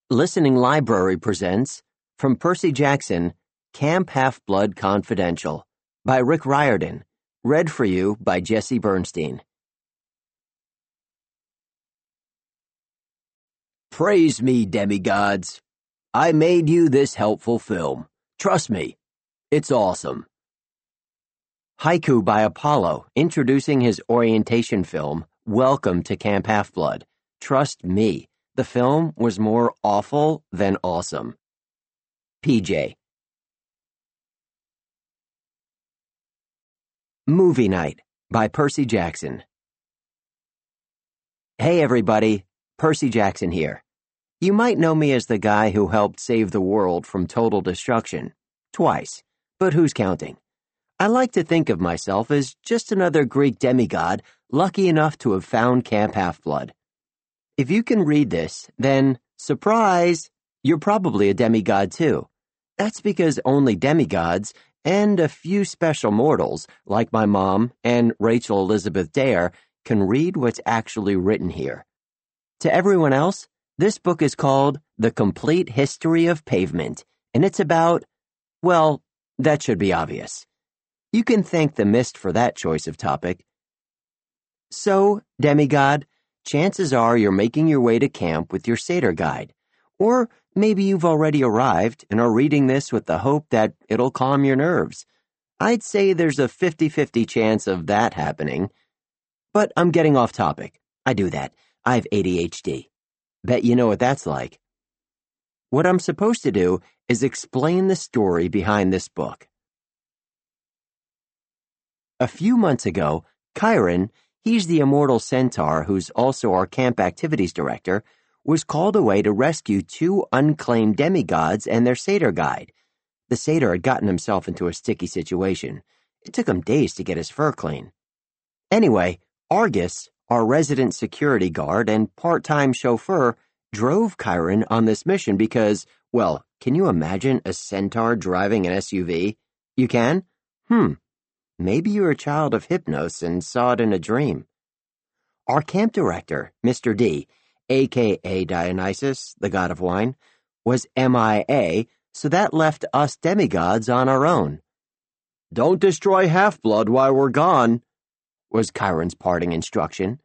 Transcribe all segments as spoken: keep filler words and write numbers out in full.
Listening Library presents, from Percy Jackson, Camp Half-Blood Confidential, by Rick Riordan, read for you by Jesse Bernstein. Praise me, demigods. I made you this helpful film. Trust me, it's awesome. Haiku by Apollo, introducing his orientation film, Welcome to Camp Half-Blood. Trust me, the film was more awful than awesome. P J. Movie Night by Percy Jackson. Hey everybody, Percy Jackson here. You might know me as the guy who helped save the world from total destruction. Twice, but who's counting? I like to think of myself as just another Greek demigod lucky enough to have found Camp Half-Blood. If you can read this, then, surprise, you're probably a demigod too. That's because only demigods and a few special mortals, like my mom and Rachel Elizabeth Dare, can read what's actually written here. To everyone else, this book is called The Complete History of Pavement, and it's about, well, that should be obvious. You can thank the mist for that choice of topic. So, demigod, chances are you're making your way to camp with your Seder guide, or maybe you've already arrived and are reading this with the hope that it'll calm your nerves. I'd say there's a fifty-fifty chance of that happening. But I'm getting off topic. I do that. I have A D H D. Bet you know what that's like. What I'm supposed to do is explain the story behind this book. A few months ago, Chiron, he's the immortal centaur who's also our camp activities director, was called away to rescue two unclaimed demigods and their satyr guide. The satyr had gotten himself into a sticky situation. It took him days to get his fur clean. Anyway, Argus, our resident security guard and part-time chauffeur, drove Chiron on this mission because, well, can you imagine a centaur driving an S U V? You can? Hmm. Maybe you're a child of Hypnos and saw it in a dream. Our camp director, Mister D, a k a. Dionysus, the god of wine, was M I A, so that left us demigods on our own. "Don't destroy Half-Blood while we're gone," was Chiron's parting instruction.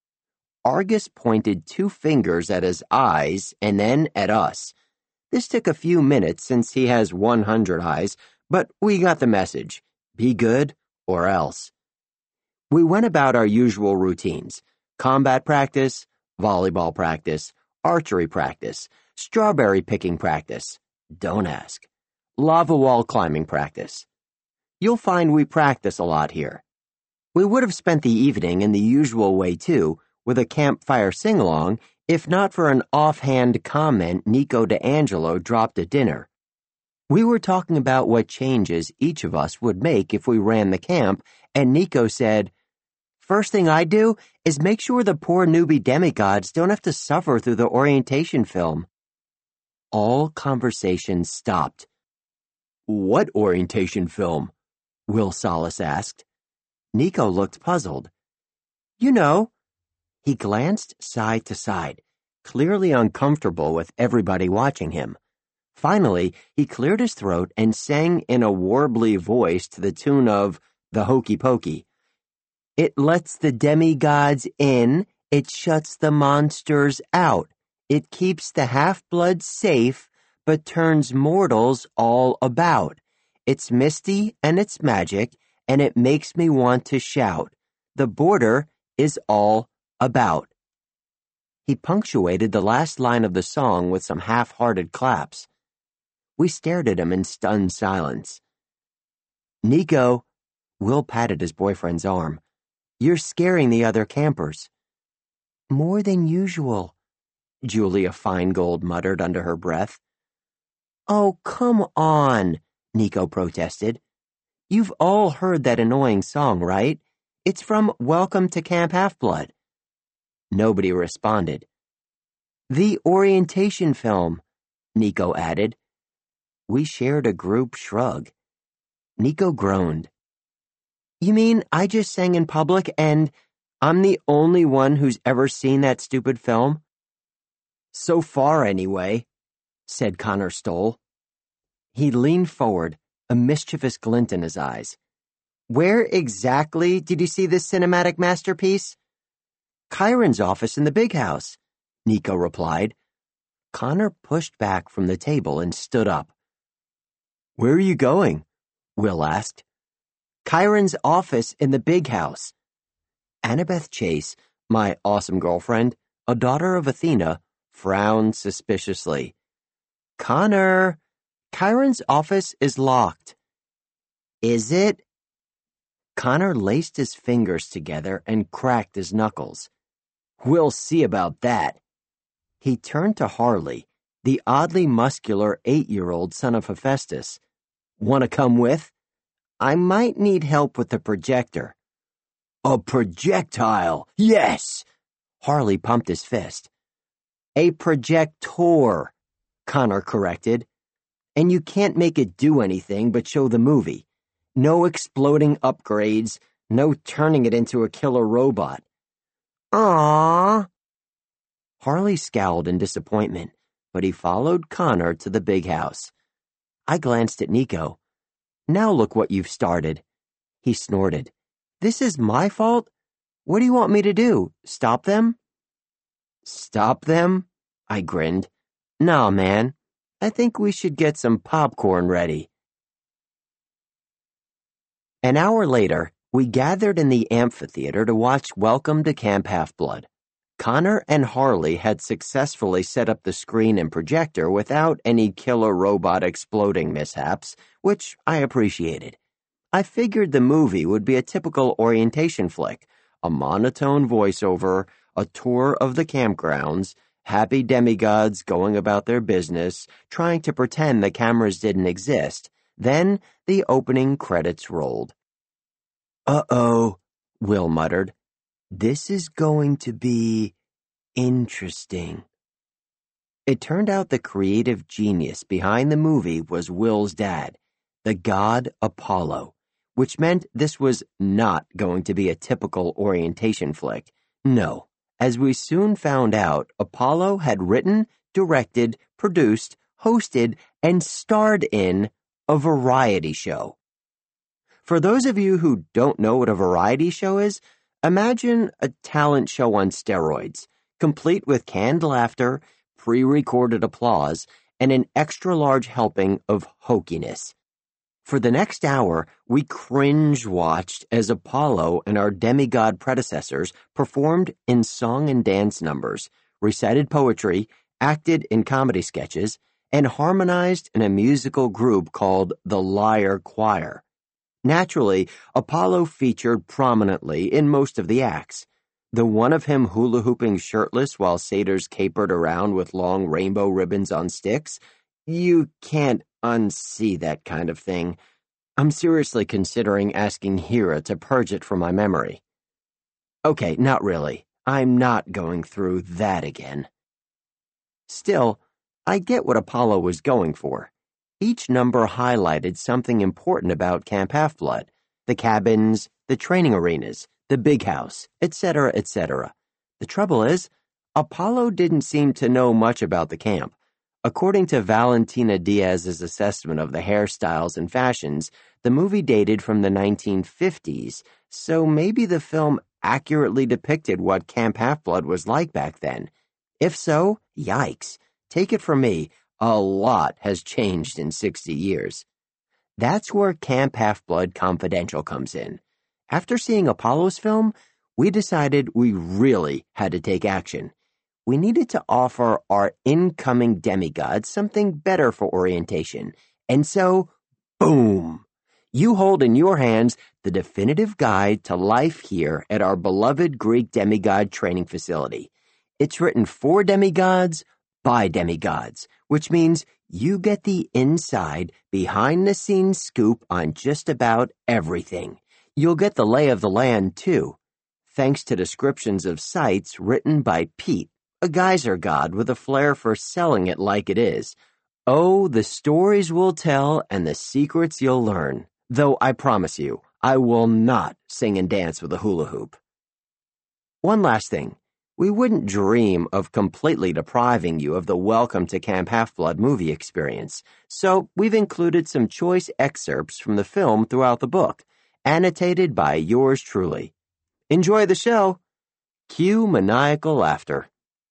Argus pointed two fingers at his eyes and then at us. This took a few minutes since he has one hundred eyes, but we got the message. Be good or else. We went about our usual routines: combat practice, volleyball practice, archery practice, strawberry picking practice, don't ask, lava wall climbing practice. You'll find we practice a lot here. We would have spent the evening in the usual way too, with a campfire sing-along, if not for an offhand comment Nico D'Angelo dropped at dinner. We were talking about what changes each of us would make if we ran the camp, and Nico said, "First thing I'd do is make sure the poor newbie demigods don't have to suffer through the orientation film." All conversation stopped. "What orientation film?" Will Solis asked. Nico looked puzzled. "You know." He glanced side to side, clearly uncomfortable with everybody watching him. Finally, he cleared his throat and sang in a warbly voice to the tune of The Hokey Pokey. "It lets the demigods in, it shuts the monsters out. It keeps the half-blood safe, but turns mortals all about. It's misty and it's magic, and it makes me want to shout. The border is all about." He punctuated the last line of the song with some half-hearted claps. We stared at him in stunned silence. "Nico," Will patted his boyfriend's arm, "you're scaring the other campers." "More than usual," Julia Feingold muttered under her breath. "Oh, come on," Nico protested. "You've all heard that annoying song, right? It's from Welcome to Camp Half-Blood." Nobody responded. "The orientation film," Nico added. We shared a group shrug. Nico groaned. "You mean I just sang in public and I'm the only one who's ever seen that stupid film?" "So far, anyway," said Connor Stoll. He leaned forward, a mischievous glint in his eyes. Where exactly did you see this cinematic masterpiece? Chiron's office in the big house, Nico replied. Connor pushed back from the table and stood up. Where are you going? Will asked. Chiron's office in the big house. Annabeth Chase, my awesome girlfriend, a daughter of Athena, frowned suspiciously. Connor, Chiron's office is locked. Is it? Connor laced his fingers together and cracked his knuckles. We'll see about that. He turned to Harley, the oddly muscular eight-year-old son of Hephaestus. Want to come with? I might need help with the projector. A projectile, yes! Harley pumped his fist. A projector, Connor corrected. And you can't make it do anything but show the movie. No exploding upgrades, no turning it into a killer robot. Aww. Harley scowled in disappointment, but he followed Connor to the big house. I glanced at Nico. Now look what you've started. He snorted. This is my fault? What do you want me to do? Stop them? Stop them? I grinned. Nah, man. I think we should get some popcorn ready. An hour later, we gathered in the amphitheater to watch Welcome to Camp Half-Blood. Connor and Harley had successfully set up the screen and projector without any killer robot exploding mishaps, which I appreciated. I figured the movie would be a typical orientation flick, a monotone voiceover, a tour of the campgrounds, happy demigods going about their business, trying to pretend the cameras didn't exist. Then the opening credits rolled. Uh-oh, Will muttered. This is going to be interesting. It turned out the creative genius behind the movie was Will's dad, the god Apollo, which meant this was not going to be a typical orientation flick. No, as we soon found out, Apollo had written, directed, produced, hosted, and starred in a variety show. For those of you who don't know what a variety show is, imagine a talent show on steroids, complete with canned laughter, pre-recorded applause, and an extra-large helping of hokiness. For the next hour, we cringe-watched as Apollo and our demigod predecessors performed in song and dance numbers, recited poetry, acted in comedy sketches, and harmonized in a musical group called the Liar Choir. Naturally, Apollo featured prominently in most of the acts. The one of him hula-hooping shirtless while satyrs capered around with long rainbow ribbons on sticks. You can't unsee that kind of thing. I'm seriously considering asking Hera to purge it from my memory. Okay, not really. I'm not going through that again. Still, I get what Apollo was going for. Each number highlighted something important about Camp Half-Blood, the cabins, the training arenas, the big house, et cetera, et cetera. The trouble is, Apollo didn't seem to know much about the camp. According to Valentina Diaz's assessment of the hairstyles and fashions, the movie dated from the nineteen fifties, so maybe the film accurately depicted what Camp Half-Blood was like back then. If so, yikes. Take it from me, a lot has changed in sixty years. That's where Camp Half-Blood Confidential comes in. After seeing Apollo's film, we decided we really had to take action. We needed to offer our incoming demigods something better for orientation. And so, boom! You hold in your hands the definitive guide to life here at our beloved Greek demigod training facility. It's written for demigods, by demigods, which means you get the inside, behind-the-scenes scoop on just about everything. You'll get the lay of the land, too, thanks to descriptions of sites written by Pete, a geyser god with a flair for selling it like it is. Oh, the stories we'll tell and the secrets you'll learn. Though I promise you, I will not sing and dance with a hula hoop. One last thing. we wouldn't dream of completely depriving you of the Welcome to Camp Half-Blood movie experience, so we've included some choice excerpts from the film throughout the book, annotated by yours truly. Enjoy the show. Cue maniacal laughter.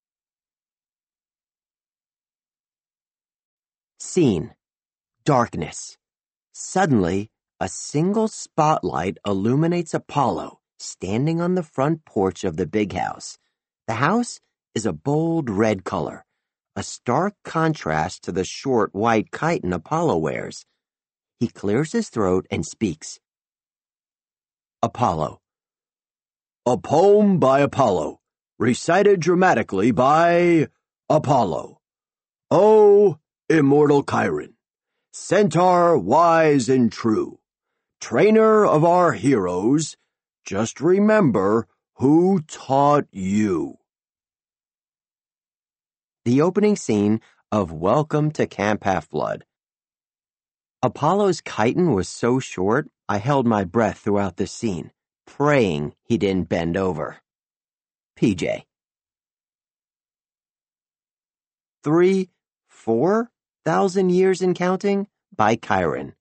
Scene: darkness. Suddenly, a single spotlight illuminates Apollo, standing on the front porch of the big house. The house is a bold red color, a stark contrast to the short white chiton Apollo wears. He clears his throat and speaks. Apollo. A poem by Apollo, recited dramatically by Apollo. O immortal Chiron, centaur wise and true, trainer of our heroes, just remember who taught you. The opening scene of Welcome to Camp Half-Blood. Apollo's chiton was so short, I held my breath throughout the scene, praying he didn't bend over. P J. Three, four thousand years in counting by Chiron.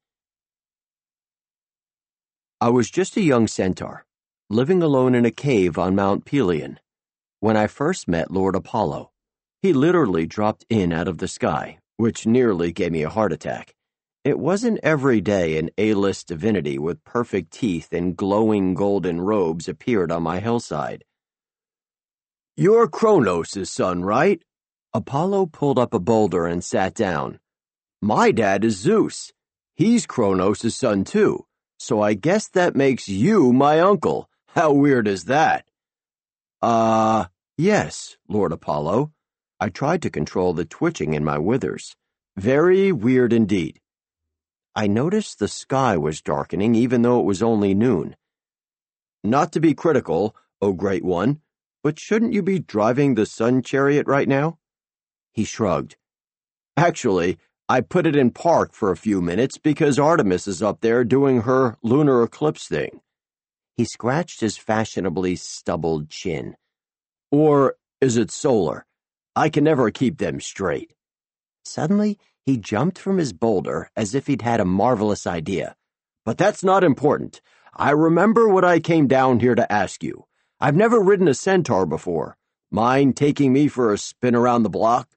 I was just a young centaur, living alone in a cave on Mount Pelion. When I first met Lord Apollo, he literally dropped in out of the sky, which nearly gave me a heart attack. It wasn't every day an A-list divinity with perfect teeth and glowing golden robes appeared on my hillside. You're Kronos' son, right? Apollo pulled up a boulder and sat down. My dad is Zeus. He's Kronos' son too, so I guess that makes you my uncle. How weird is that? Uh, yes, Lord Apollo. I tried to control the twitching in my withers. Very weird indeed. I noticed the sky was darkening even though it was only noon. Not to be critical, O Great One, but shouldn't you be driving the sun chariot right now? He shrugged. Actually, I put it in park for a few minutes because Artemis is up there doing her lunar eclipse thing. He scratched his fashionably stubbled chin. Or is it solar? I can never keep them straight. Suddenly, he jumped from his boulder as if he'd had a marvelous idea. But that's not important. I remember what I came down here to ask you. I've never ridden a centaur before. Mind taking me for a spin around the block?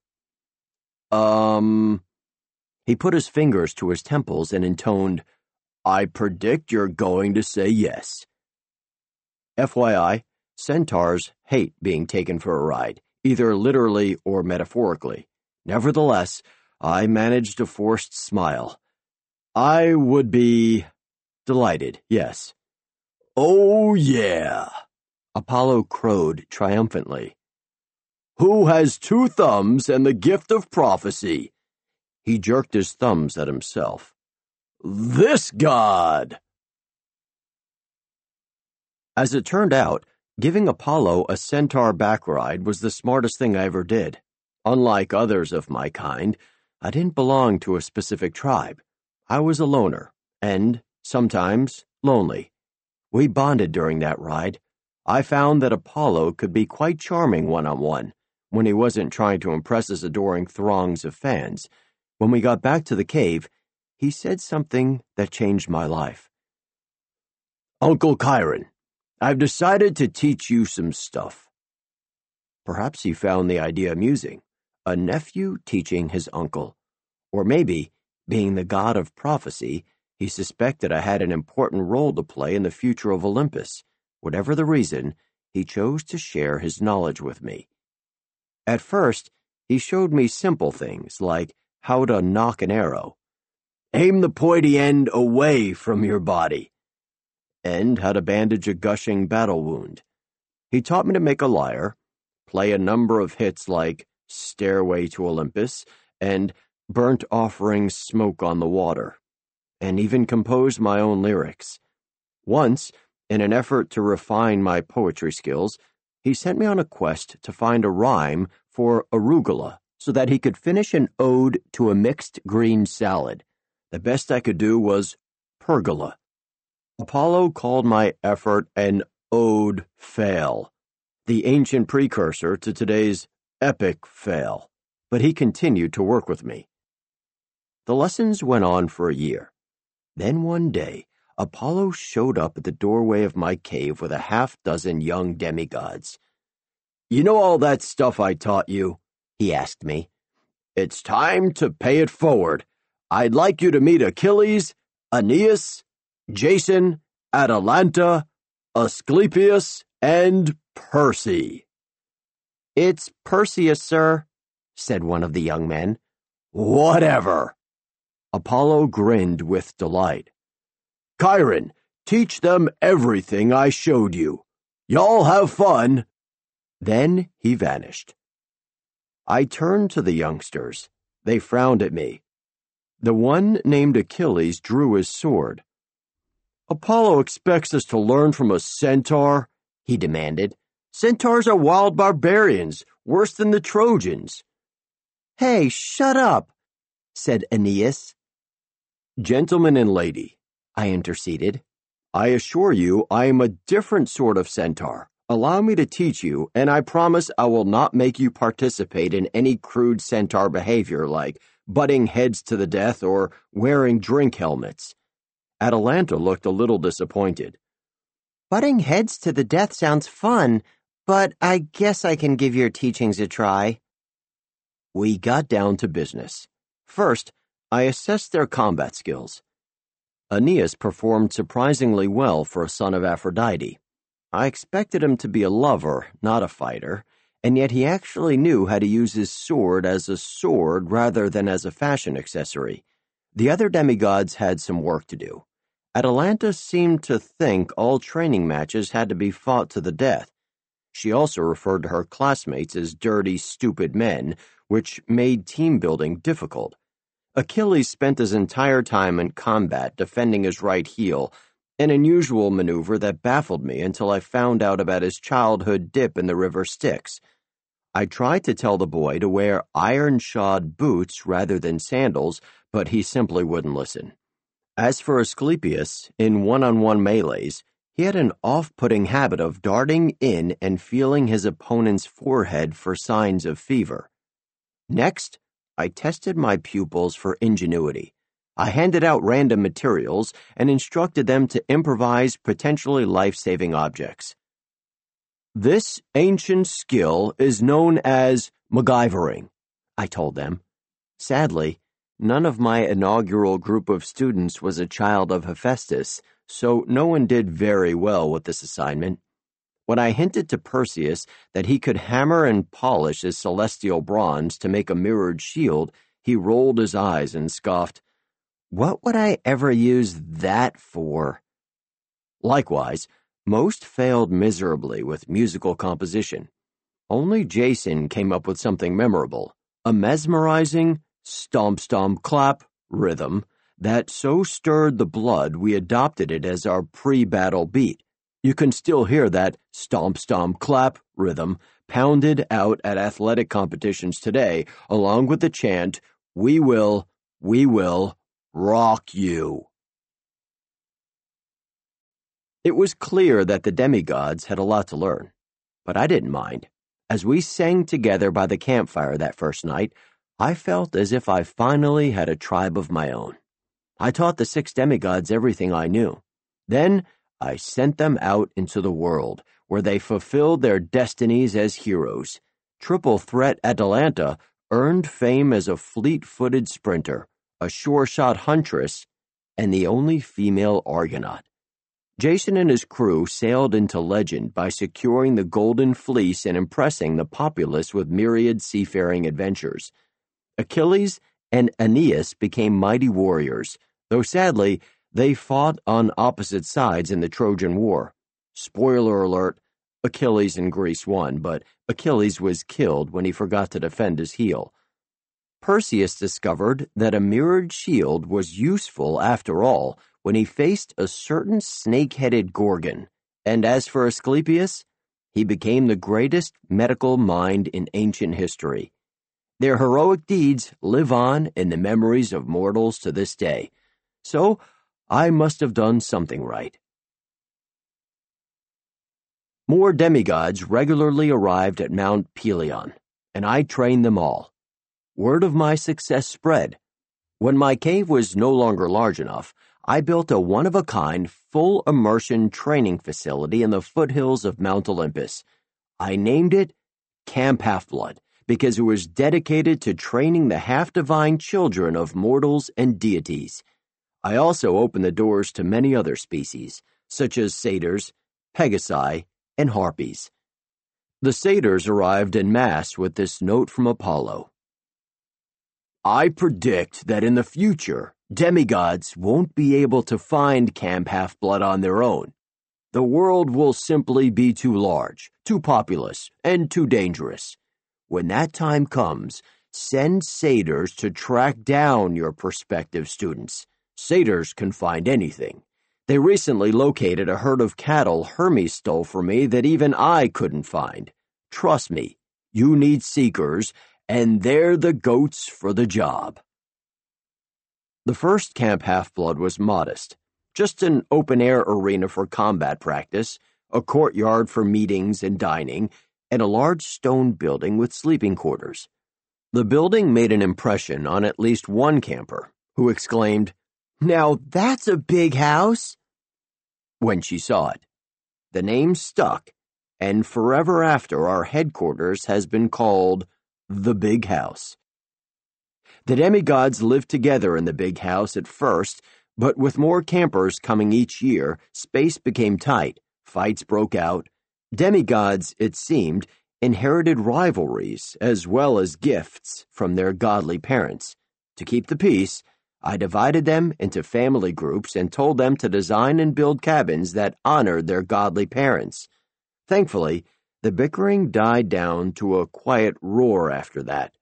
Um... He put his fingers to his temples and intoned, I predict you're going to say yes. F Y I, centaurs hate being taken for a ride, either literally or metaphorically. Nevertheless, I managed a forced smile. I would be delighted, yes. Oh, yeah, Apollo crowed triumphantly. Who has two thumbs and the gift of prophecy? He jerked his thumbs at himself. This god! As it turned out, giving Apollo a centaur backride was the smartest thing I ever did. Unlike others of my kind, I didn't belong to a specific tribe. I was a loner, and, sometimes, lonely. We bonded during that ride. I found that Apollo could be quite charming one-on-one, when he wasn't trying to impress his adoring throngs of fans. When we got back to the cave, he said something that changed my life. Uncle Chiron, I've decided to teach you some stuff. Perhaps he found the idea amusing, a nephew teaching his uncle. Or maybe, being the god of prophecy, he suspected I had an important role to play in the future of Olympus. Whatever the reason, he chose to share his knowledge with me. At first, he showed me simple things like how to knock an arrow, aim the pointy end away from your body, and how to bandage a gushing battle wound. He taught me to make a lyre, play a number of hits like Stairway to Olympus and Burnt Offering Smoke on the Water, and even compose my own lyrics. Once, in an effort to refine my poetry skills, he sent me on a quest to find a rhyme for arugula so that he could finish an ode to a mixed green salad. The best I could do was pergola. Apollo called my effort an ode fail. the ancient precursor to today's epic fail, but he continued to work with me. The lessons went on for a year. Then one day, Apollo showed up at the doorway of my cave with a half-dozen young demigods. "You know all that stuff I taught you?" he asked me. "It's time to pay it forward. I'd like you to meet Achilles, Aeneas, Jason, Atalanta, Asclepius, and Percy." "It's Perseus, sir," said one of the young men. "Whatever." Apollo grinned with delight. "Chiron, teach them everything I showed you. Y'all have fun." Then he vanished. I turned to the youngsters. They frowned at me. The one named Achilles drew his sword. "Apollo expects us to learn from a centaur?" he demanded. "Centaurs are wild barbarians, worse than the Trojans." "Hey, shut up," said Aeneas. "Gentleman and lady," I interceded, "I assure you I am a different sort of centaur. Allow me to teach you, and I promise I will not make you participate in any crude centaur behavior like butting heads to the death or wearing drink helmets." Atalanta looked a little disappointed. "Butting heads to the death sounds fun, but I guess I can give your teachings a try." We got down to business. First, I assessed their combat skills. Aeneas performed surprisingly well for a son of Aphrodite. I expected him to be a lover, not a fighter, and yet he actually knew how to use his sword as a sword rather than as a fashion accessory. The other demigods had some work to do. Atalanta seemed to think all training matches had to be fought to the death. She also referred to her classmates as dirty, stupid men, which made team building difficult. Achilles spent his entire time in combat defending his right heel, an unusual maneuver that baffled me until I found out about his childhood dip in the river Styx. I tried to tell the boy to wear iron-shod boots rather than sandals, but he simply wouldn't listen. As for Asclepius, in one-on-one melees, he had an off-putting habit of darting in and feeling his opponent's forehead for signs of fever. Next, I tested my pupils for ingenuity. I handed out random materials and instructed them to improvise potentially life-saving objects. "This ancient skill is known as MacGyvering," I told them. Sadly, none of my inaugural group of students was a child of Hephaestus, so no one did very well with this assignment. When I hinted to Perseus that he could hammer and polish his celestial bronze to make a mirrored shield, he rolled his eyes and scoffed, "What would I ever use that for?" Likewise, most failed miserably with musical composition. Only Jason came up with something memorable, a mesmerizing stomp-stomp-clap rhythm that so stirred the blood we adopted it as our pre-battle beat. You can still hear that stomp-stomp-clap rhythm pounded out at athletic competitions today, along with the chant, "We will, we will, rock you." It was clear that the demigods had a lot to learn, but I didn't mind. As we sang together by the campfire that first night, I felt as if I finally had a tribe of my own. I taught the six demigods everything I knew. Then I sent them out into the world, where they fulfilled their destinies as heroes. Triple Threat Atalanta earned fame as a fleet-footed sprinter, a sure-shot huntress, and the only female Argonaut. Jason and his crew sailed into legend by securing the Golden Fleece and impressing the populace with myriad seafaring adventures. Achilles and Aeneas became mighty warriors, though sadly, they fought on opposite sides in the Trojan War. Spoiler alert, Achilles and Greece won, but Achilles was killed when he forgot to defend his heel. Perseus discovered that a mirrored shield was useful after all when he faced a certain snake-headed Gorgon, and as for Asclepius, he became the greatest medical mind in ancient history. Their heroic deeds live on in the memories of mortals to this day, so I must have done something right. More demigods regularly arrived at Mount Pelion, and I trained them all. Word of my success spread. When my cave was no longer large enough, I built a one-of-a-kind, full-immersion training facility in the foothills of Mount Olympus. I named it Camp Half-Blood because it was dedicated to training the half-divine children of mortals and deities. I also opened the doors to many other species, such as satyrs, pegasi, and harpies. The satyrs arrived en masse with this note from Apollo. I predict that in the future, demigods won't be able to find Camp Half-Blood on their own. The world will simply be too large, too populous, and too dangerous. When that time comes, send satyrs to track down your prospective students. Satyrs can find anything. They recently located a herd of cattle Hermes stole from me that even I couldn't find. Trust me, you need seekers, and they're the goats for the job. The first Camp Half-Blood was modest. Just an open-air arena for combat practice, a courtyard for meetings and dining, and a large stone building with sleeping quarters. The building made an impression on at least one camper, who exclaimed, "Now that's a big house!" when she saw it. The name stuck, and forever after our headquarters has been called the Big House. The demigods lived together in the Big House at first, but with more campers coming each year, space became tight, fights broke out. Demigods, it seemed, inherited rivalries as well as gifts from their godly parents. To keep the peace, I divided them into family groups and told them to design and build cabins that honored their godly parents. Thankfully, the bickering died down to a quiet roar after that.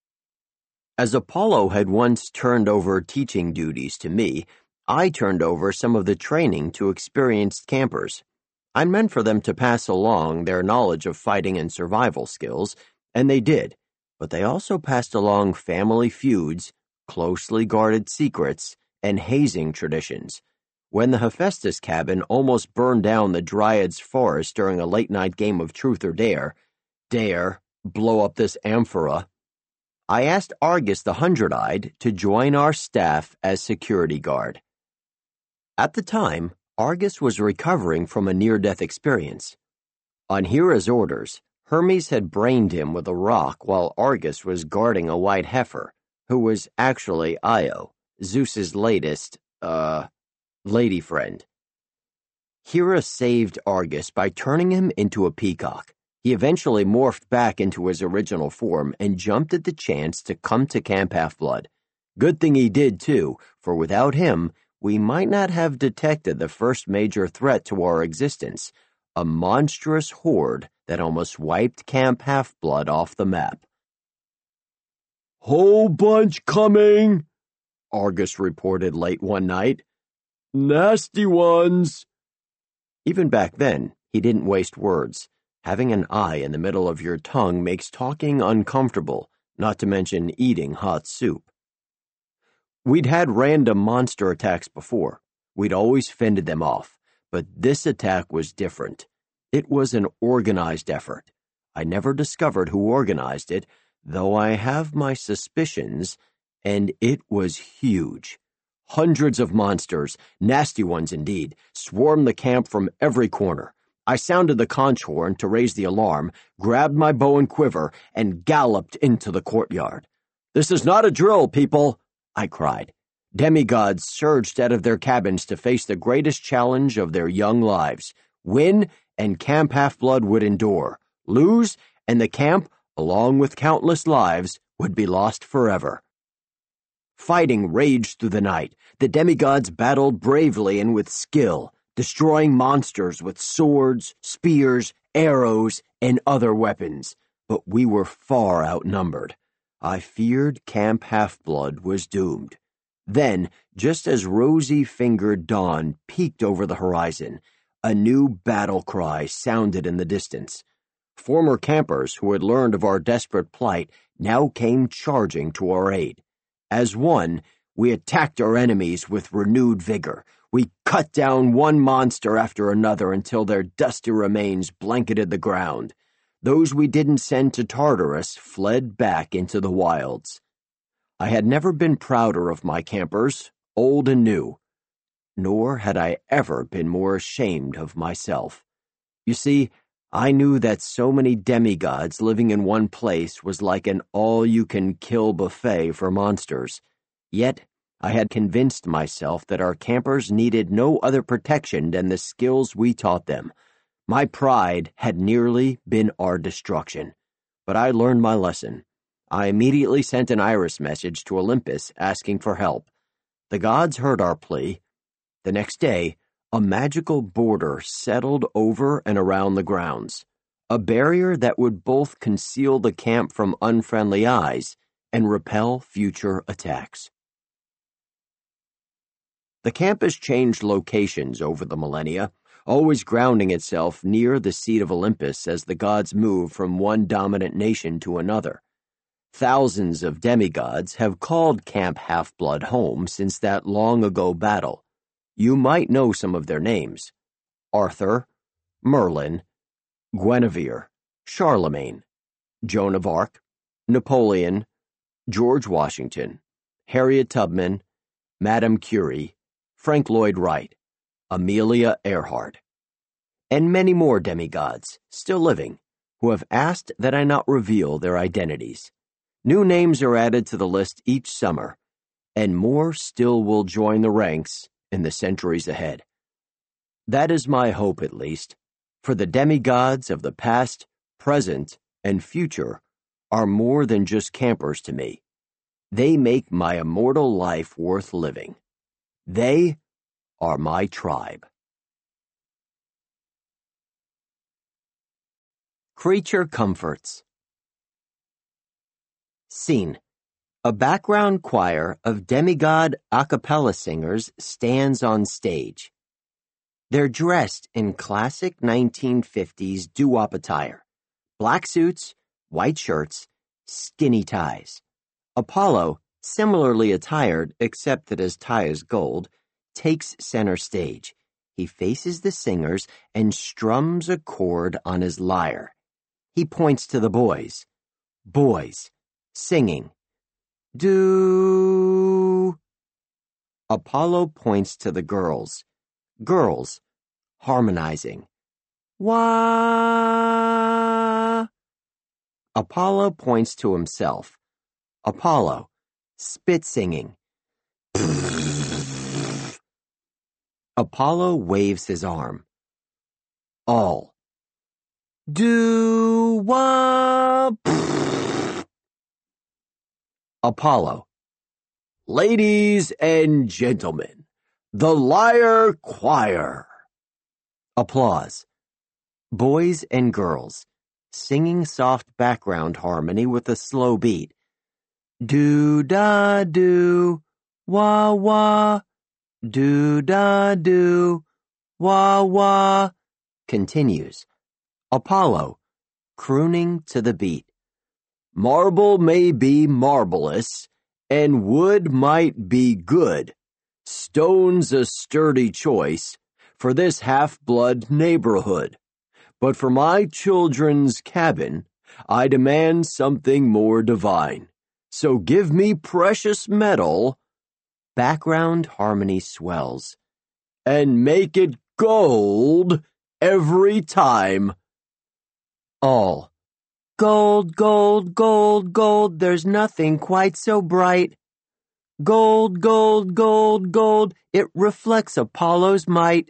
As Apollo had once turned over teaching duties to me, I turned over some of the training to experienced campers. I meant for them to pass along their knowledge of fighting and survival skills, and they did, but they also passed along family feuds, closely guarded secrets, and hazing traditions. When the Hephaestus cabin almost burned down the Dryad's forest during a late-night game of Truth or Dare, dare, blow up this amphora, I asked Argus the Hundred-Eyed to join our staff as security guard. At the time, Argus was recovering from a near-death experience. On Hera's orders, Hermes had brained him with a rock while Argus was guarding a white heifer, who was actually Io, Zeus's latest, uh, lady friend. Hera saved Argus by turning him into a peacock. He eventually morphed back into his original form and jumped at the chance to come to Camp Half-Blood. Good thing he did, too, for without him, we might not have detected the first major threat to our existence, a monstrous horde that almost wiped Camp Half-Blood off the map. "Whole bunch coming," Argus reported late one night. "Nasty ones." Even back then, he didn't waste words. Having an eye in the middle of your tongue makes talking uncomfortable, not to mention eating hot soup. We'd had random monster attacks before. We'd always fended them off, but this attack was different. It was an organized effort. I never discovered who organized it, though I have my suspicions, and it was huge. Hundreds of monsters, nasty ones indeed, swarmed the camp from every corner. I sounded the conch horn to raise the alarm, grabbed my bow and quiver, and galloped into the courtyard. "This is not a drill, people," I cried. Demigods surged out of their cabins to face the greatest challenge of their young lives. Win, and Camp Half-Blood would endure. Lose, and the camp, along with countless lives, would be lost forever. Fighting raged through the night. The demigods battled bravely and with skill, destroying monsters with swords, spears, arrows, and other weapons. But we were far outnumbered. I feared Camp Half-Blood was doomed. Then, just as rosy-fingered dawn peeked over the horizon, a new battle cry sounded in the distance. Former campers who had learned of our desperate plight now came charging to our aid. As one, we attacked our enemies with renewed vigor. We cut down one monster after another until their dusty remains blanketed the ground. Those we didn't send to Tartarus fled back into the wilds. I had never been prouder of my campers, old and new, nor had I ever been more ashamed of myself. You see, I knew that so many demigods living in one place was like an all-you-can-kill buffet for monsters. Yet, I had convinced myself that our campers needed no other protection than the skills we taught them. My pride had nearly been our destruction. But I learned my lesson. I immediately sent an iris message to Olympus asking for help. The gods heard our plea. The next day, a magical border settled over and around the grounds, a barrier that would both conceal the camp from unfriendly eyes and repel future attacks. The camp has changed locations over the millennia, always grounding itself near the seat of Olympus as the gods move from one dominant nation to another. Thousands of demigods have called Camp Half-Blood home since that long-ago battle. You might know some of their names: Arthur, Merlin, Guinevere, Charlemagne, Joan of Arc, Napoleon, George Washington, Harriet Tubman, Madame Curie, Frank Lloyd Wright, Amelia Earhart, and many more demigods, still living, who have asked that I not reveal their identities. New names are added to the list each summer, and more still will join the ranks in the centuries ahead. That is my hope, at least, for the demigods of the past, present, and future are more than just campers to me. They make my immortal life worth living. They are my tribe. Creature Comforts. Scene: a background choir of demigod a cappella singers stands on stage. They're dressed in classic nineteen fifties doo-wop attire: black suits, white shirts, skinny ties. Apollo, similarly attired except that his tie is gold, takes center stage. He faces the singers and strums a chord on his lyre. He points to the boys. Boys, singing. Do. Apollo points to the girls. Girls, harmonizing. Wah. Apollo points to himself. Apollo, spit singing. Apollo waves his arm. All. Do. Wah. Apollo. Ladies and gentlemen, the Lyre Choir. Applause. Boys and girls, singing soft background harmony with a slow beat. Do-da-do, wah-wah, do-da-do, wah-wah, continues. Apollo, crooning to the beat. Marble may be marvelous, and wood might be good. Stone's a sturdy choice for this half-blood neighborhood. But for my children's cabin, I demand something more divine. So give me precious metal. Background harmony swells. And make it gold every time. All. Gold, gold, gold, gold, there's nothing quite so bright. Gold, gold, gold, gold, it reflects Apollo's might.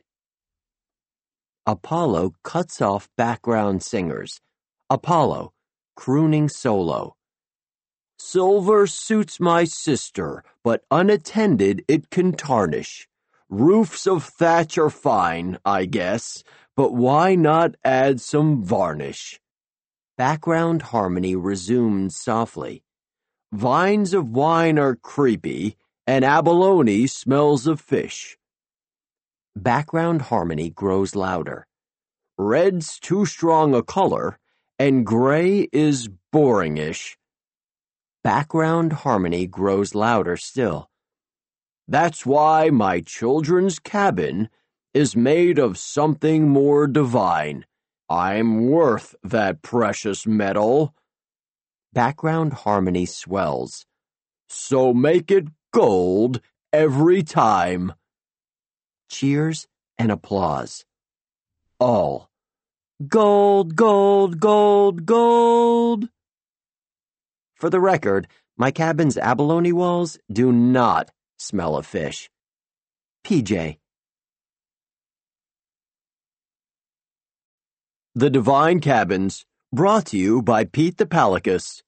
Apollo cuts off background singers. Apollo, crooning solo. Silver suits my sister, but unattended it can tarnish. Roofs of thatch are fine, I guess, but why not add some varnish? Background harmony resumed softly. Vines of wine are creepy, and abalone smells of fish. Background harmony grows louder. Red's too strong a color, and gray is boringish. Background harmony grows louder still. That's why my children's cabin is made of something more divine. I'm worth that precious metal. Background harmony swells. So make it gold every time. Cheers and applause. All. Gold, gold, gold, gold. For the record, my cabin's abalone walls do not smell of fish. P J. The Divine Cabins, brought to you by Pete the Palicus.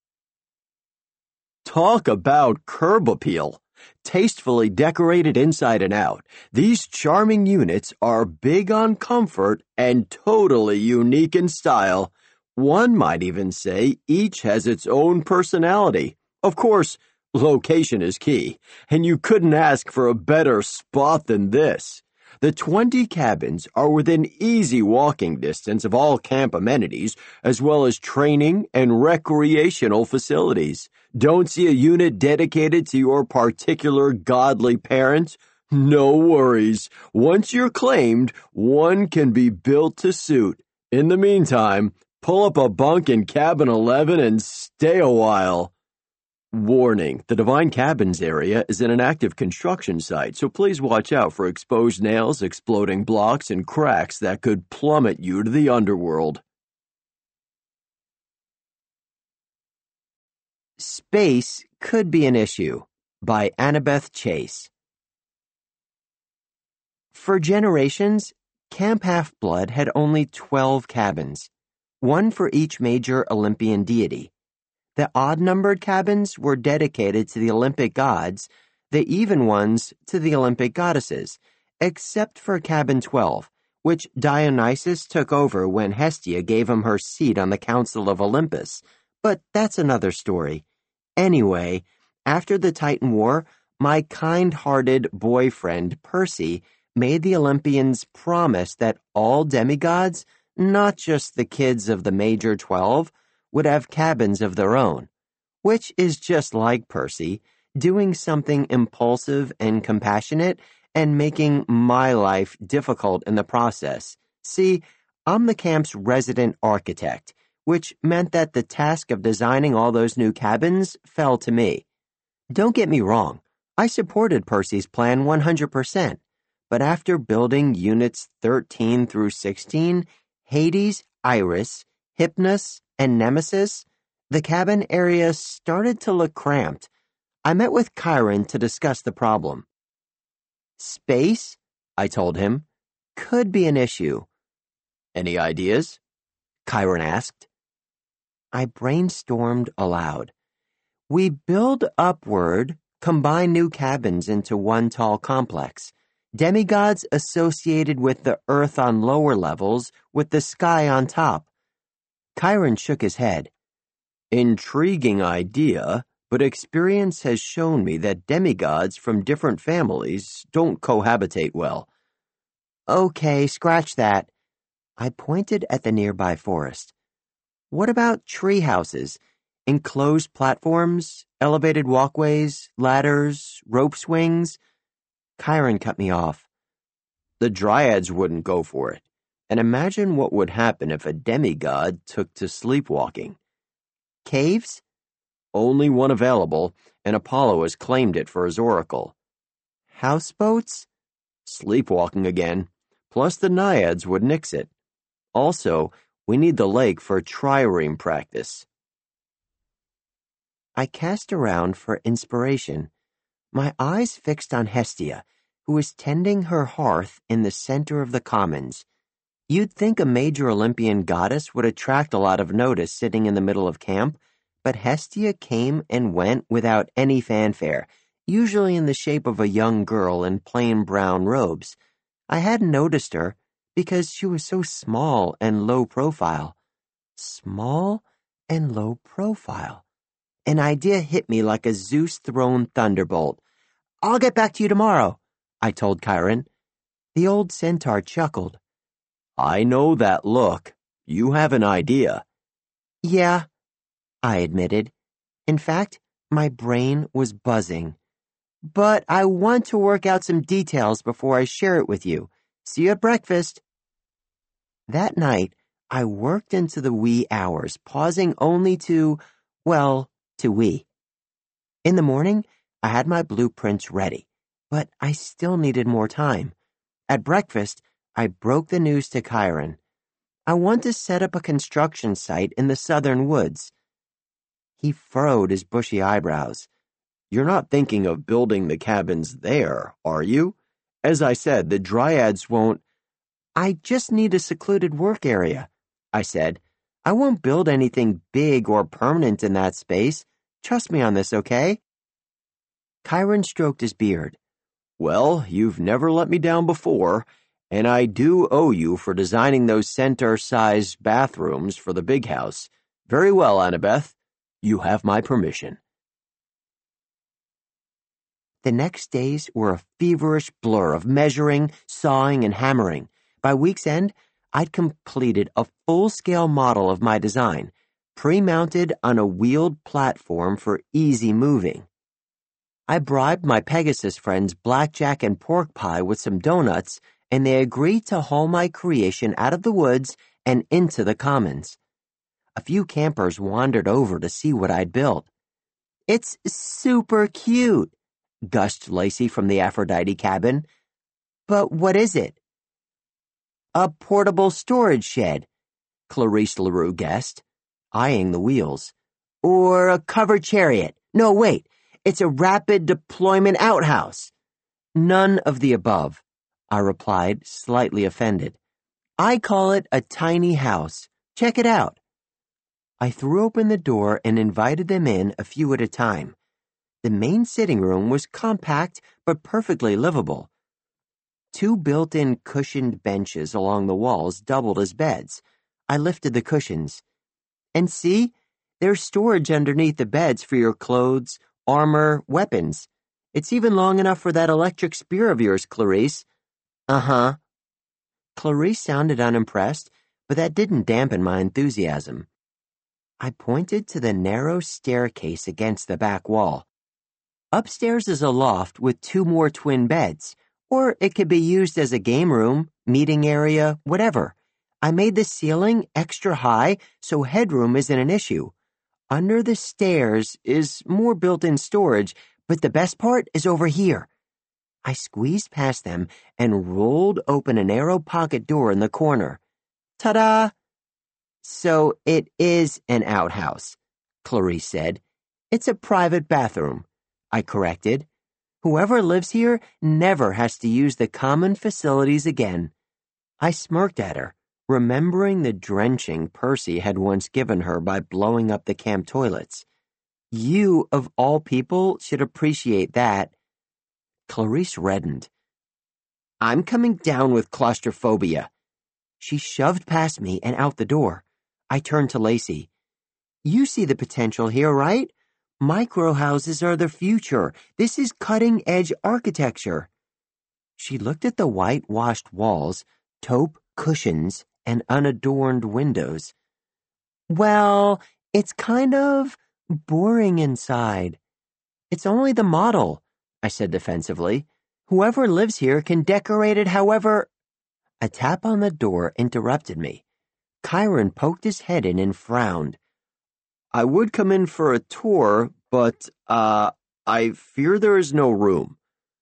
Talk about curb appeal. Tastefully decorated inside and out, these charming units are big on comfort and totally unique in style. One might even say each has its own personality. Of course, location is key, and you couldn't ask for a better spot than this. The twenty cabins are within easy walking distance of all camp amenities, as well as training and recreational facilities. Don't see a unit dedicated to your particular godly parent? No worries. Once you're claimed, one can be built to suit. In the meantime, pull up a bunk in cabin eleven and stay a while. Warning, the Divine Cabins area is in an active construction site, so please watch out for exposed nails, exploding blocks, and cracks that could plummet you to the underworld. Space Could Be an Issue by Annabeth Chase. For generations, Camp Half-Blood had only twelve cabins, one for each major Olympian deity. The odd-numbered cabins were dedicated to the Olympic gods, the even ones to the Olympic goddesses, except for cabin twelve, which Dionysus took over when Hestia gave him her seat on the Council of Olympus. But that's another story. Anyway, after the Titan War, my kind-hearted boyfriend, Percy, made the Olympians promise that all demigods, not just the kids of the major twelve, would have cabins of their own, which is just like Percy, doing something impulsive and compassionate and making my life difficult in the process. See, I'm the camp's resident architect, which meant that the task of designing all those new cabins fell to me. Don't get me wrong, I supported Percy's plan one hundred percent, but after building units thirteen through sixteen, Hades, Iris, Hypnos, and Nemesis, the cabin area started to look cramped. I met with Chiron to discuss the problem. Space, I told him, could be an issue. Any ideas? Chiron asked. I brainstormed aloud. We build upward, combine new cabins into one tall complex. Demigods associated with the earth on lower levels, with the sky on top. Chiron shook his head. Intriguing idea, but experience has shown me that demigods from different families don't cohabitate well. Okay, scratch that. I pointed at the nearby forest. What about tree houses? Enclosed platforms, elevated walkways, ladders, rope swings? Chiron cut me off. The Dryads wouldn't go for it. And imagine what would happen if a demigod took to sleepwalking. Caves? Only one available, and Apollo has claimed it for his oracle. Houseboats? Sleepwalking again. Plus the Naiads would nix it. Also, we need the lake for trireme practice. I cast around for inspiration, my eyes fixed on Hestia, who was tending her hearth in the center of the commons. You'd think a major Olympian goddess would attract a lot of notice sitting in the middle of camp, but Hestia came and went without any fanfare, usually in the shape of a young girl in plain brown robes. I hadn't noticed her because she was so small and low profile. Small and low profile. An idea hit me like a Zeus-thrown thunderbolt. I'll get back to you tomorrow, I told Chiron. The old centaur chuckled. I know that look. You have an idea. Yeah, I admitted. In fact, my brain was buzzing. but I want to work out some details before I share it with you. See you at breakfast." That night, I worked into the wee hours, pausing only to, well, to wee. In the morning, I had my blueprints ready, but I still needed more time. At breakfast, I broke the news to Kyron. I want to set up a construction site in the southern woods. He furrowed his bushy eyebrows. "You're not thinking of building the cabins there, are you? As I said, the dryads won't—" "I just need a secluded work area," I said. "I won't build anything big or permanent in that space. Trust me on this, okay?" Kyron stroked his beard. "Well, you've never let me down before, and I do owe you for designing those center-sized bathrooms for the big house. Very well, Annabeth. You have my permission." The next days were a feverish blur of measuring, sawing, and hammering. By week's end, I'd completed a full-scale model of my design, pre-mounted on a wheeled platform for easy moving. I bribed my Pegasus friends Blackjack and Pork Pie with some donuts, and they agreed to haul my creation out of the woods and into the commons. A few campers wandered over to see what I'd built. "It's super cute," gushed Lacey from the Aphrodite cabin. "But what is it?" "A portable storage shed," Clarice LaRue guessed, eyeing the wheels. "Or a covered chariot. No, wait, it's a rapid deployment outhouse." "None of the above," I replied, slightly offended. "I call it a tiny house. Check it out." I threw open the door and invited them in a few at a time. The main sitting room was compact but perfectly livable. Two built-in cushioned benches along the walls doubled as beds. I lifted the cushions. "And see, there's storage underneath the beds for your clothes, armor, weapons. It's even long enough for that electric spear of yours, Clarice." "Uh-huh." Clarice sounded unimpressed, but that didn't dampen my enthusiasm. I pointed to the narrow staircase against the back wall. "Upstairs is a loft with two more twin beds, or it could be used as a game room, meeting area, whatever. I made the ceiling extra high so headroom isn't an issue. Under the stairs is more built-in storage, but the best part is over here." I squeezed past them and rolled open a narrow pocket door in the corner. Ta-da! "So it is an outhouse," Clarice said. "It's a private bathroom," I corrected. "Whoever lives here never has to use the common facilities again." I smirked at her, remembering the drenching Percy had once given her by blowing up the camp toilets. "You, of all people, should appreciate that." Clarice reddened. "I'm coming down with claustrophobia." She shoved past me and out the door. I turned to Lacey. "You see the potential here, right? Micro houses are the future. This is cutting-edge architecture." She looked at the whitewashed walls, taupe cushions, and unadorned windows. "Well, it's kind of boring inside." "It's only the model," I said defensively. "Whoever lives here can decorate it however—" A tap on the door interrupted me. Kyron poked his head in and frowned. "I would come in for a tour, but, uh, I fear there is no room."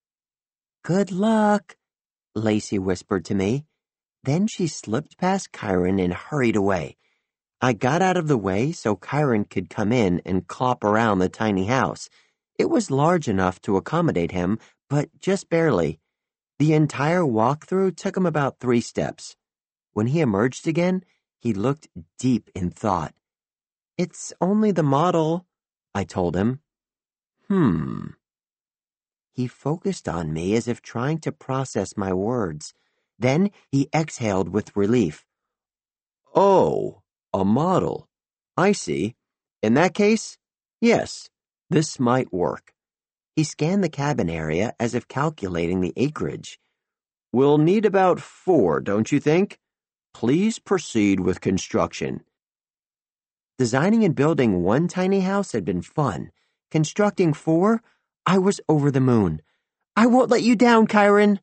"Good luck," Lacey whispered to me. Then she slipped past Kyron and hurried away. I got out of the way so Kyron could come in and clop around the tiny house. It was large enough to accommodate him, but just barely. The entire walkthrough took him about three steps. When he emerged again, he looked deep in thought. "It's only the model," I told him. Hmm. He focused on me as if trying to process my words. Then he exhaled with relief. "Oh, a model. I see. In that case, yes, this might work." He scanned the cabin area as if calculating the acreage. "We'll need about four, don't you think? Please proceed with construction." Designing and building one tiny house had been fun. Constructing four, I was over the moon. I won't let you down, Kyron.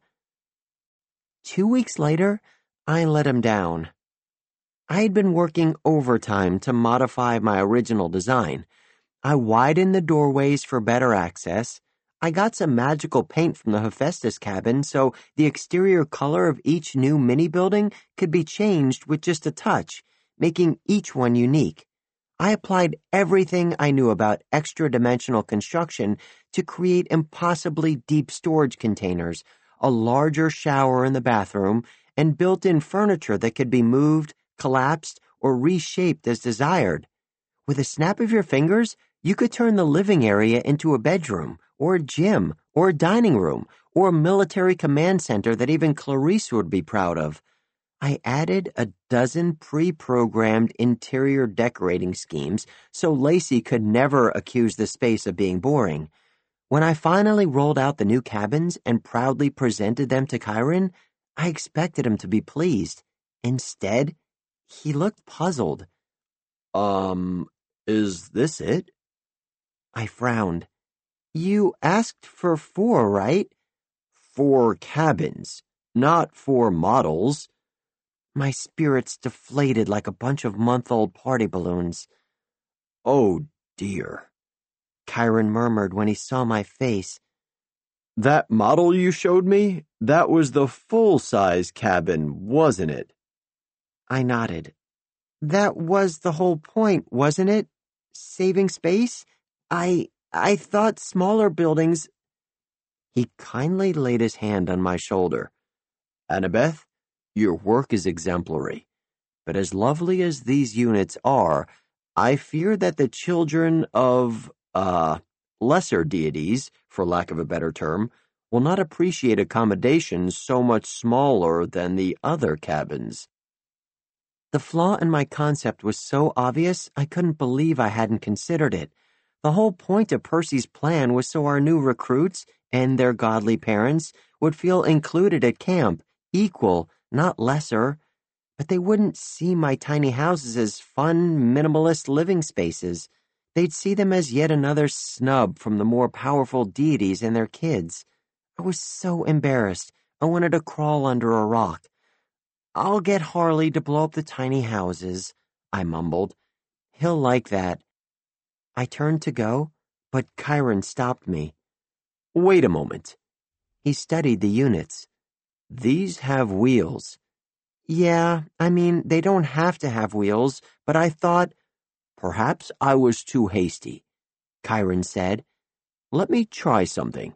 Two weeks later, I let him down. I had been working overtime to modify my original design. I widened the doorways for better access. I got some magical paint from the Hephaestus cabin so the exterior color of each new mini-building could be changed with just a touch, making each one unique. I applied everything I knew about extra-dimensional construction to create impossibly deep storage containers, a larger shower in the bathroom, and built-in furniture that could be moved, collapsed, or reshaped as desired. With a snap of your fingers, you could turn the living area into a bedroom, or a gym, or a dining room, or a military command center that even Clarice would be proud of. I added a dozen pre-programmed interior decorating schemes so Lacey could never accuse the space of being boring. When I finally rolled out the new cabins and proudly presented them to Kyron, I expected him to be pleased. Instead, he looked puzzled. Um, is this it? I frowned. You asked for four, right? Four cabins, not four models. My spirits deflated like a bunch of month-old party balloons. Oh, dear, Kyron murmured when he saw my face. That model you showed me, that was the full-size cabin, wasn't it? I nodded. That was the whole point, wasn't it? Saving space? I, I thought smaller buildings... He kindly laid his hand on my shoulder. Annabeth, your work is exemplary, but as lovely as these units are, I fear that the children of, uh, lesser deities, for lack of a better term, will not appreciate accommodations so much smaller than the other cabins. The flaw in my concept was so obvious I couldn't believe I hadn't considered it. The whole point of Percy's plan was so our new recruits and their godly parents would feel included at camp, equal, not lesser, but they wouldn't see my tiny houses as fun, minimalist living spaces. They'd see them as yet another snub from the more powerful deities and their kids. I was so embarrassed, I wanted to crawl under a rock. I'll get Harley to blow up the tiny houses, I mumbled. He'll like that. I turned to go, but Kyron stopped me. Wait a moment. He studied the units. These have wheels. Yeah, I mean, they don't have to have wheels, but I thought... Perhaps I was too hasty, Kyron said. Let me try something.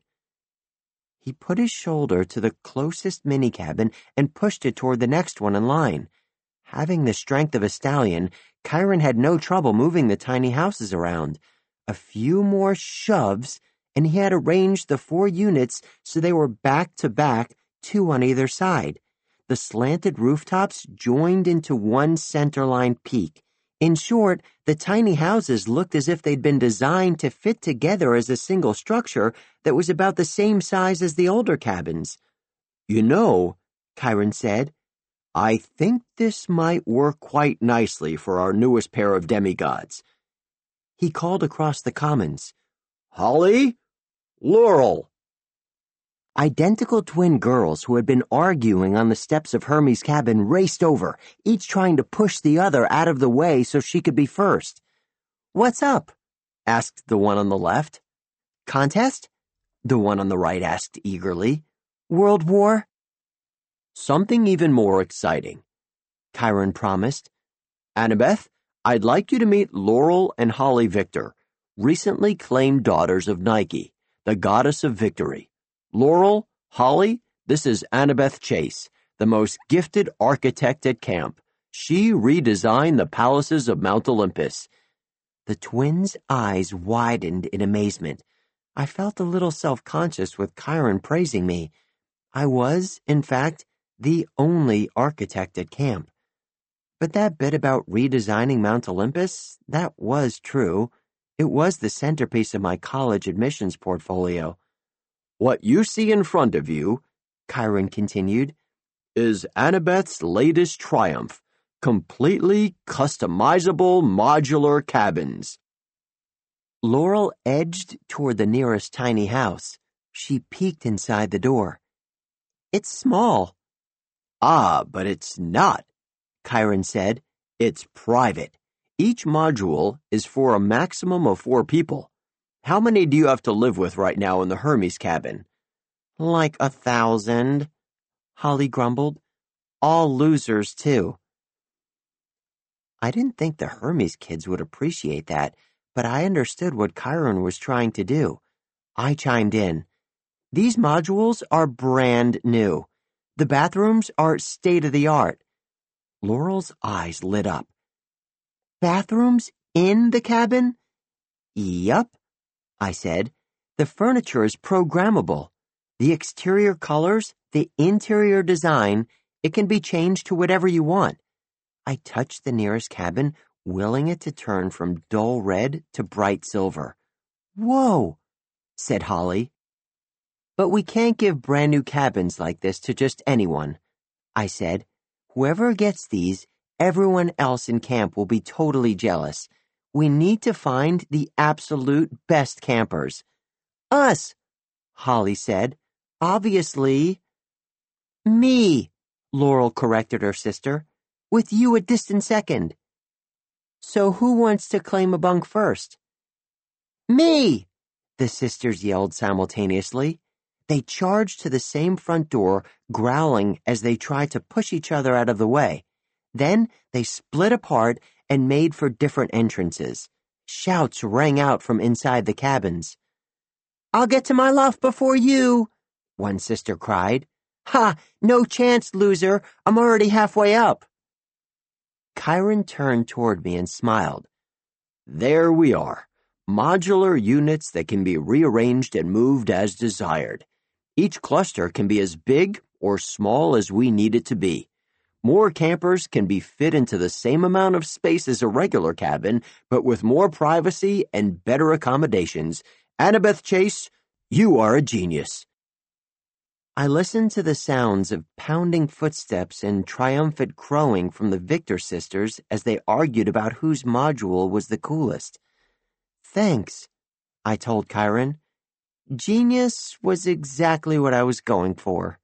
He put his shoulder to the closest mini-cabin and pushed it toward the next one in line. Having the strength of a stallion, Kyron had no trouble moving the tiny houses around. A few more shoves, and he had arranged the four units so they were back-to-back, two on either side. The slanted rooftops joined into one centerline peak. In short, the tiny houses looked as if they'd been designed to fit together as a single structure that was about the same size as the older cabins. You know, Kyron said, I think this might work quite nicely for our newest pair of demigods. He called across the commons. Holly? Laurel! Identical twin girls who had been arguing on the steps of Hermes' cabin raced over, each trying to push the other out of the way so she could be first. What's up? Asked the one on the left. Contest? The one on the right asked eagerly. World War? Something even more exciting, Kyron promised. Annabeth, I'd like you to meet Laurel and Holly Victor, recently claimed daughters of Nike, the goddess of victory. Laurel, Holly, this is Annabeth Chase, the most gifted architect at camp. She redesigned the palaces of Mount Olympus. The twins' eyes widened in amazement. I felt a little self-conscious with Kyron praising me. I was, in fact, the only architect at camp. But that bit about redesigning Mount Olympus, that was true. It was the centerpiece of my college admissions portfolio. What you see in front of you, Kyron continued, is Annabeth's latest triumph, completely customizable modular cabins. Laurel edged toward the nearest tiny house. She peeked inside the door. It's small. Ah, but it's not, Chiron said. It's private. Each module is for a maximum of four people. How many do you have to live with right now in the Hermes cabin? Like a thousand, Holly grumbled. All losers, too. I didn't think the Hermes kids would appreciate that, but I understood what Chiron was trying to do. I chimed in. These modules are brand new. The bathrooms are state-of-the-art. Laurel's eyes lit up. Bathrooms in the cabin? Yup, I said. The furniture is programmable. The exterior colors, the interior design, it can be changed to whatever you want. I touched the nearest cabin, willing it to turn from dull red to bright silver. Whoa, said Holly. But we can't give brand new cabins like this to just anyone, I said. Whoever gets these, everyone else in camp will be totally jealous. We need to find the absolute best campers. Us, Holly said. Obviously. Me, Laurel corrected her sister. With you a distant second. So who wants to claim a bunk first? Me, the sisters yelled simultaneously. They charged to the same front door, growling as they tried to push each other out of the way. Then they split apart and made for different entrances. Shouts rang out from inside the cabins. I'll get to my loft before you, one sister cried. Ha! No chance, loser. I'm already halfway up. Chiron turned toward me and smiled. There we are. Modular units that can be rearranged and moved as desired. Each cluster can be as big or small as we need it to be. More campers can be fit into the same amount of space as a regular cabin, but with more privacy and better accommodations. Annabeth Chase, you are a genius. I listened to the sounds of pounding footsteps and triumphant crowing from the Victor sisters as they argued about whose module was the coolest. Thanks, I told Chiron. Genius was exactly what I was going for.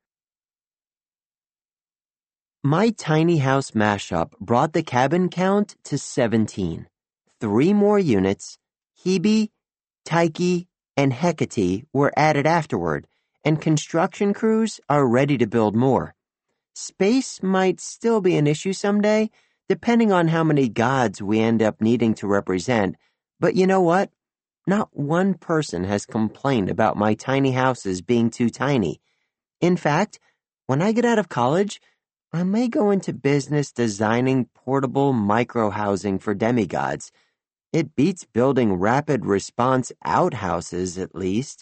My tiny house mashup brought the cabin count to seventeen. Three more units, Hebe, Tyche, and Hecate were added afterward, and construction crews are ready to build more. Space might still be an issue someday, depending on how many gods we end up needing to represent, but you know what? Not one person has complained about my tiny houses being too tiny. In fact, when I get out of college, I may go into business designing portable micro-housing for demigods. It beats building rapid response outhouses, at least.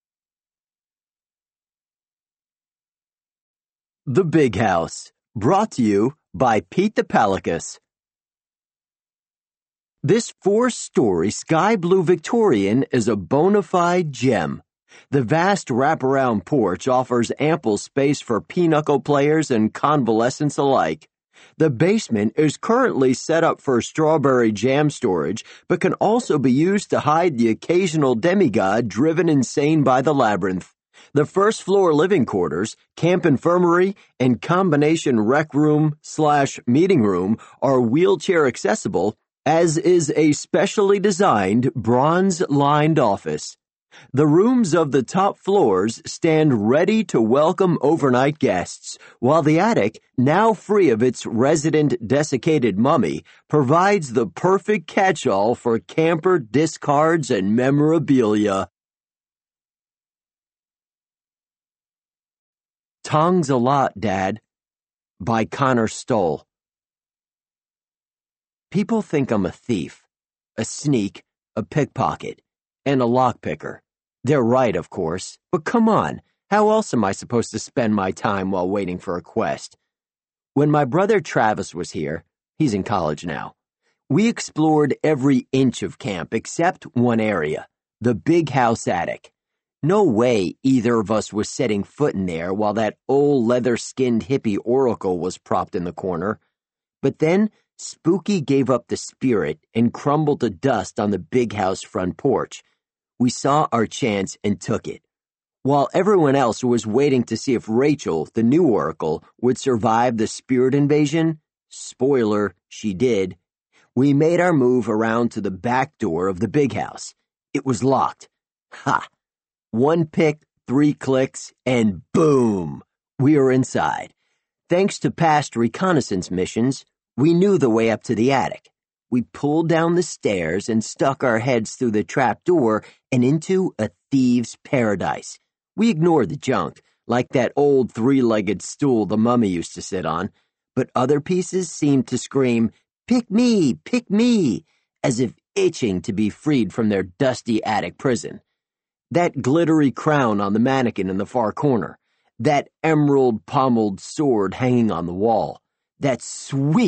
The Big House, brought to you by Pete the Palicus. This four-story sky blue Victorian is a bona fide gem. The vast wraparound porch offers ample space for pinochle players and convalescents alike. The basement is currently set up for strawberry jam storage, but can also be used to hide the occasional demigod driven insane by the labyrinth. The first floor living quarters, camp infirmary, and combination rec room slash meeting room are wheelchair accessible, as is a specially designed bronze-lined office. The rooms of the top floors stand ready to welcome overnight guests, while the attic, now free of its resident desiccated mummy, provides the perfect catch-all for camper discards and memorabilia. Tongues a Lot, Dad, by Connor Stoll. People think I'm a thief, a sneak, a pickpocket, and a lockpicker. They're right, of course, but come on, how else am I supposed to spend my time while waiting for a quest? When my brother Travis was here, he's in college now, we explored every inch of camp except one area, the big house attic. No way either of us was setting foot in there while that old leather-skinned hippie oracle was propped in the corner. But then Spooky gave up the spirit and crumbled to dust on the big house front porch. We saw our chance and took it. While everyone else was waiting to see if Rachel, the new Oracle, would survive the spirit invasion, spoiler, she did, we made our move around to the back door of the big house. It was locked. Ha! One pick, three clicks, and boom! We were inside. Thanks to past reconnaissance missions, we knew the way up to the attic. We pulled down the stairs and stuck our heads through the trap door and into a thieves' paradise. We ignored the junk, like that old three-legged stool the mummy used to sit on, but other pieces seemed to scream, "Pick me, pick me," as if itching to be freed from their dusty attic prison. That glittery crown on the mannequin in the far corner, that emerald-pommeled sword hanging on the wall, that sweet